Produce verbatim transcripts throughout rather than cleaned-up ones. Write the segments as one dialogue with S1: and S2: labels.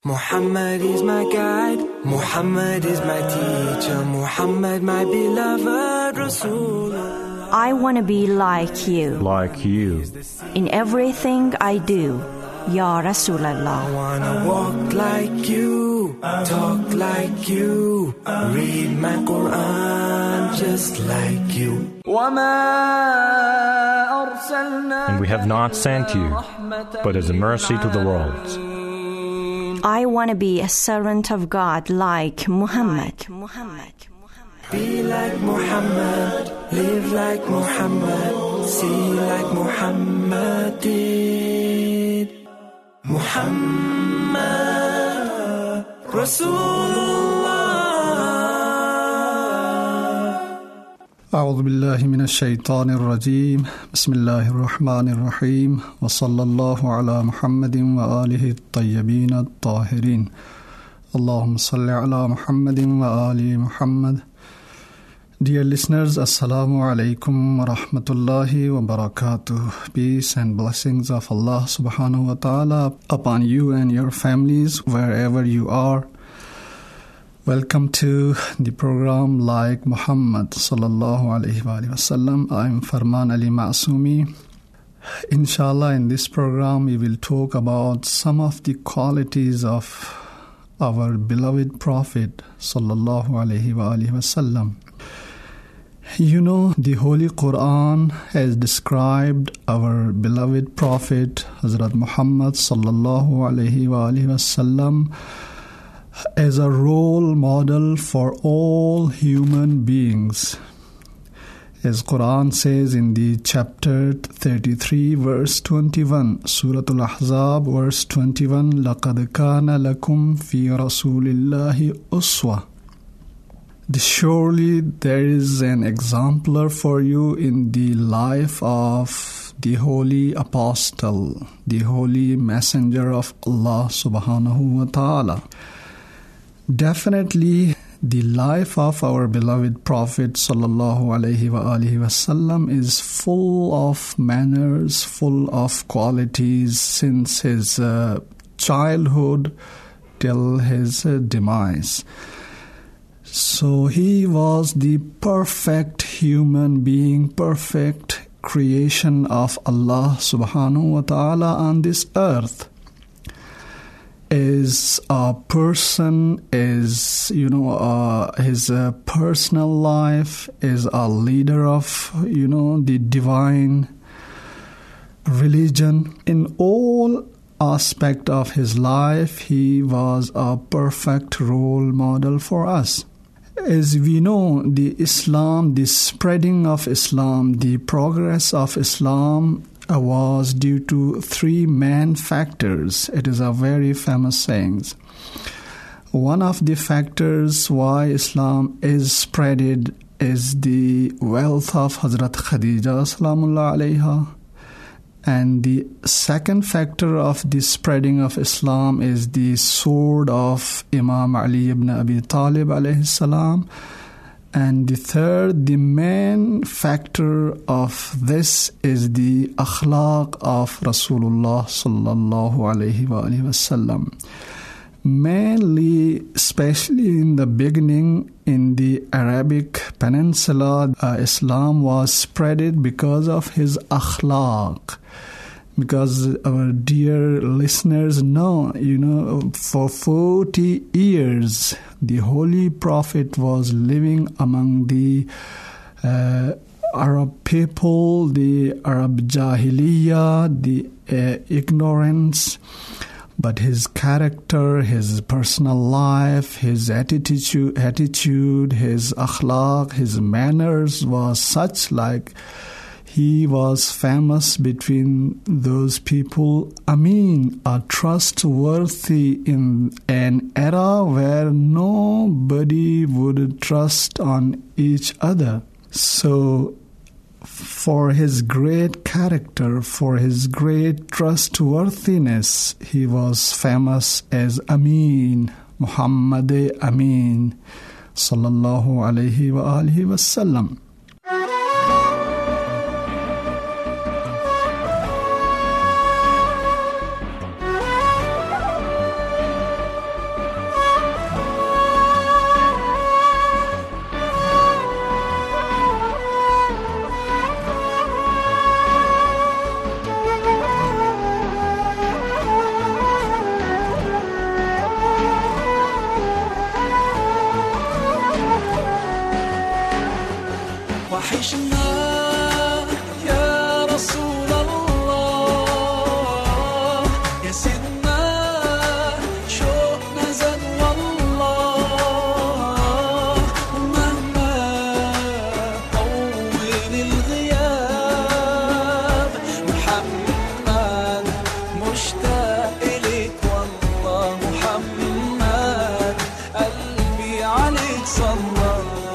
S1: Muhammad is my guide, Muhammad is my teacher, Muhammad my beloved Rasulullah.
S2: I want to be like you.
S3: Like you.
S2: In everything I do, Ya
S1: I
S2: Rasulallah.
S1: wanna walk like you, talk like you, read my Quran just like you.
S3: And we have not sent you, but as a mercy to the worlds.
S2: I want to be a servant of God like Muhammad.
S1: Be like Muhammad, live like Muhammad, see like Muhammad did. Muhammad Rasulullah.
S4: أعوذ بالله من الشيطان الرجيم بسم الله الرحمن الرحيم وصلى الله على محمد وآله الطيبين الطاهرين اللهم صل على محمد وآل محمد. Dear listeners, Assalamu alaikum wa rahmatullahi wa barakatuh. Peace and blessings of Allah subhanahu wa ta'ala upon you and your families wherever you are. Welcome to the program Like Muhammad sallallahu alayhi wa sallam. I am Farman Ali Masumi. Inshallah, in this program we will talk about some of the qualities of our beloved Prophet sallallahu alayhi wa sallam. You know, the Holy Quran has described our beloved Prophet Hazrat Muhammad sallallahu alayhi wa sallam as a role model for all human beings. As Quran says in the chapter thirty-three, verse twenty-one, Surah Al-Ahzab, verse twenty-one, لَقَدْ كَانَ لَكُمْ فِي رَسُولِ اللَّهِ أُسْوَةٌ. Surely there is an exemplar for you in the life of the Holy Apostle, the Holy Messenger of Allah subhanahu wa ta'ala. Definitely, the life of our beloved Prophet sallallahu alaihi wa alihi wasallam is full of manners, full of qualities since his uh, childhood till his uh, demise. So he was the perfect human being, perfect creation of Allah subhanahu wa ta'ala on this earth. Is a person, is, you know, uh, his uh, personal life, is a leader of, you know, the divine religion. In all aspect of his life, he was a perfect role model for us. As we know, the Islam, the spreading of Islam, the progress of Islam was due to three main factors. It is a very famous saying. One of the factors why Islam is spreaded is the wealth of Hazrat Khadija salamullah alayha. And the second factor of the spreading of Islam is the sword of Imam Ali ibn Abi Talib alayhi salam. And the third, the main factor of this is the akhlaq of Rasulullah sallallahu alayhi wa alihi wasallam. Mainly, especially in the beginning, in the Arabic Peninsula, uh, Islam was spreaded because of his akhlaq. Because our dear listeners know, you know, for forty years, the Holy Prophet was living among the uh, Arab people, the Arab Jahiliyyah, the uh, ignorance. But his character, his personal life, his attitude, attitude, his akhlaq, his manners was such like he was famous between those people. Amin, a trustworthy in an era where nobody would trust on each other. So, for his great character, for his great trustworthiness, he was famous as Amin, Muhammad Amin, sallallahu alayhi wa alihi wasallam.
S1: وحشنا يا رسول الله يا سيدنا شوقنا زاد والله ومهما طول الغياب محمد مشتاق إليك والله محمد قلبي عليك صلى.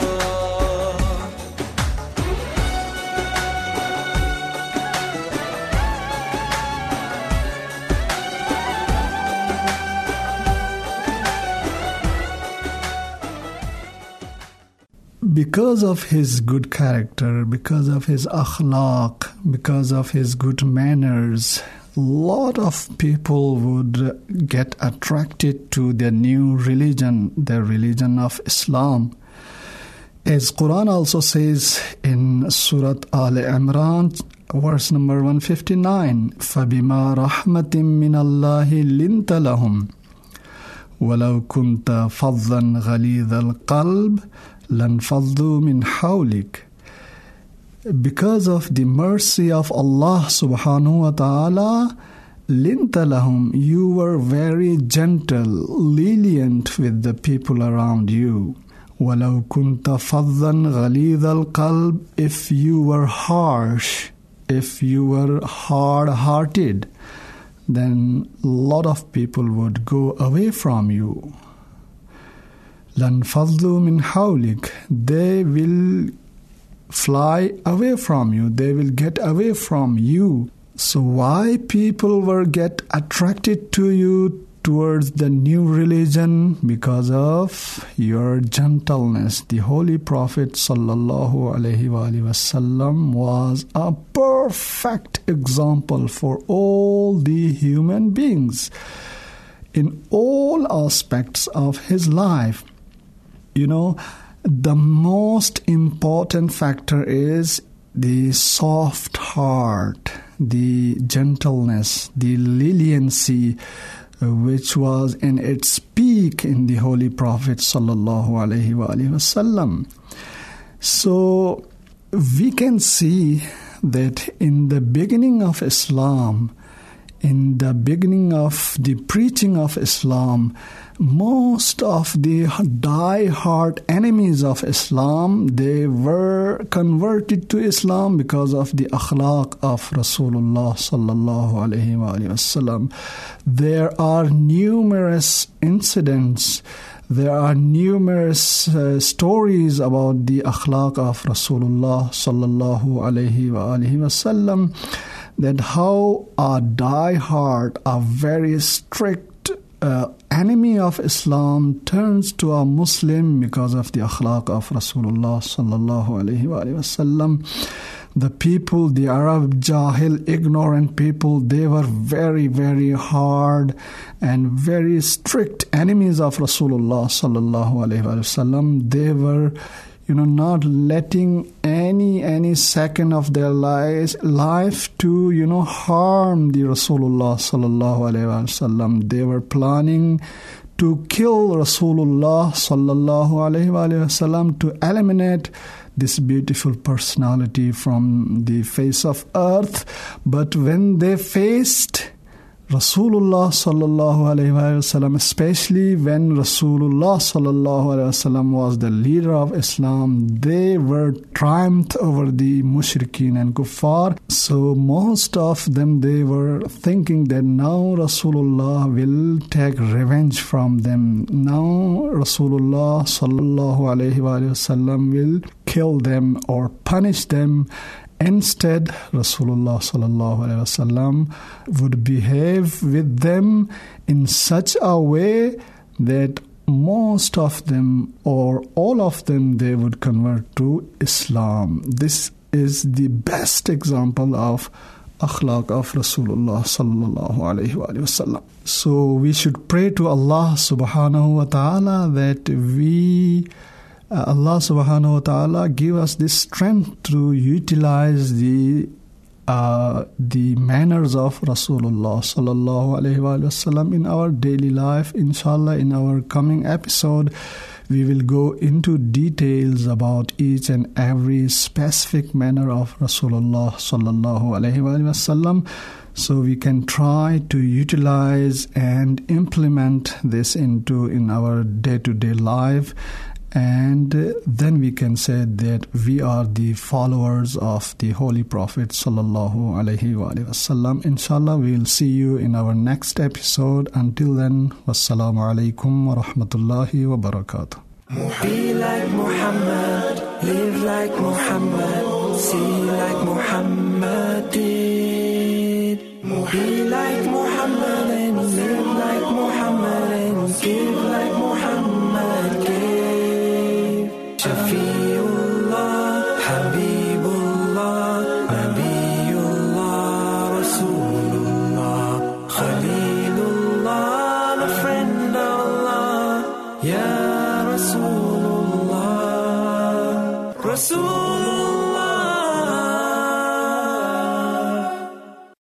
S4: Because of his good character, because of his akhlaq, because of his good manners, a lot of people would get attracted to the new religion, the religion of Islam. As Quran also says in Surah Al Imran, verse number one fifty-nine, فَبِمَا رَحْمَةٍ مِّنَ اللَّهِ لِنْتَ لَهُمْ وَلَوْ كُنْتَ فَظًّا غَلِيظَ الْقَلْبِ لَنْفَضُّوا مِنْ حَوْلِكَ. Because of the mercy of Allah subhanahu wa ta'ala, لِنْتَ لَهُمْ, you were very gentle, lenient with the people around you. وَلَوْ كُنْتَ فَظًّا غَلِيظَ الْقَلْبِ, if you were harsh, if you were hard-hearted, then a lot of people would go away from you. لَنْفَضُّوا مِنْ حَوْلِكَ, they will fly away from you, they will get away from you. So why people will get attracted to you towards the new religion? Because of your gentleness. The Holy Prophet sallallahu alaihi wasallam was a perfect example for all the human beings in all aspects of his life. You know, the most important factor is the soft heart, the gentleness, the leniency, which was in its peak in the Holy Prophet sallallahu alaihi wasallam. So we can see that in the beginning of Islam, in the beginning of the preaching of Islam, most of the die-hard enemies of Islam, they were converted to Islam because of the akhlaq of Rasulullah sallallahu alaihi wasallam. There are numerous incidents, there are numerous uh, stories about the akhlaq of Rasulullah sallallahu alaihi wasallam, that how a die-hard, a very strict uh, enemy of Islam turns to a Muslim because of the akhlaq of Rasulullah sallallahu alaihi wasallam. The people, the Arab Jahil, ignorant people, they were very, very hard and very strict enemies of Rasulullah sallallahu alaihi wasallam. They were, you know, not letting any any second of their lives, life to, you know, harm the Rasulullah sallallahu alaihi wasallam. They were planning to kill Rasulullah sallallahu alaihi wasallam, to eliminate this beautiful personality from the face of earth. But when they faced Rasulullah sallallahu alaihi wasallam, especially when Rasulullah sallallahu alaihi wasallam was the leader of Islam, they were triumphed over the mushrikeen and kuffar. So most of them, they were thinking that now Rasulullah will take revenge from them. Now Rasulullah sallallahu alaihi wasallam will kill them or punish them. Instead, Rasulullah sallallahu alaihi wasallam would behave with them in such a way that most of them or all of them, they would convert to Islam. This is the best example of akhlaq of Rasulullah sallallahu alaihi wasallam. So we should pray to Allah subhanahu wa ta'ala that we Uh, Allah subhanahu wa ta'ala give us this strength to utilize the uh, the manners of Rasulullah sallallahu alaihi wasallam in our daily life. Inshallah, in our coming episode, we will go into details about each and every specific manner of Rasulullah sallallahu alaihi wasallam, so we can try to utilize and implement this into in our day-to-day life, and then we can say that we are the followers of the Holy Prophet sallallahu alaihi wasallam. Inshallah, we will see you in our next episode. Until then, wassalamu alaikum wa rahmatullahi wa barakatuh.
S1: Be like Muhammad, live like Muhammad, see like Muhammad did. Be like Muhammad and live like Muhammad and give like Muhammad gave. Shafiullah, Habibullah, Nabiullah, Rasulullah, Khalilullah, the friend of Allah, Ya Rasulullah, Rasul.